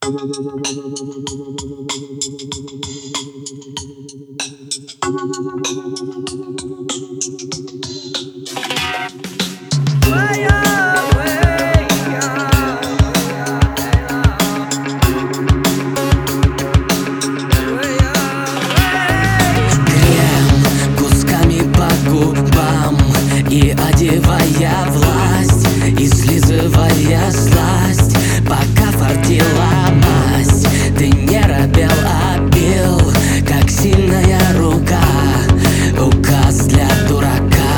И одевая власть, и слизывая сласть, пока фартила масть, ты не робел, а бил, как сильная рука, указ для дурака.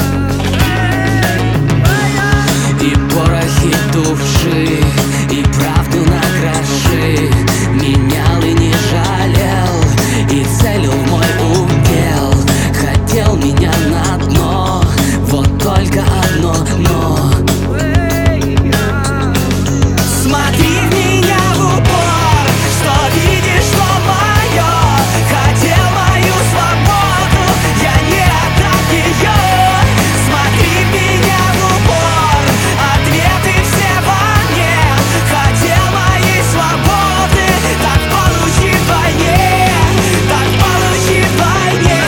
И порохи души, и правду на гроши менял и не жалел, и целил в мой удел. Хотел меня на дно, вот только одно но. Смотри в меня в упор, что видишь, что мое. Хотел мою свободу, я не отдам ее. Смотри в меня в упор, ответы все во мне. Хотел моей свободы, так получи вдвойне, так получи вдвойне.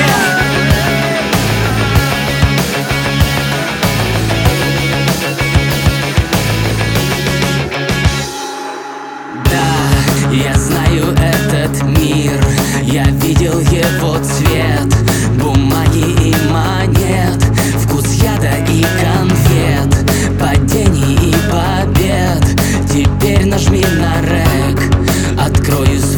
Я знаю этот мир, я видел его цвет, бумаги и монет, вкус яда и конфет, падений и побед. Теперь нажми на рэк, открою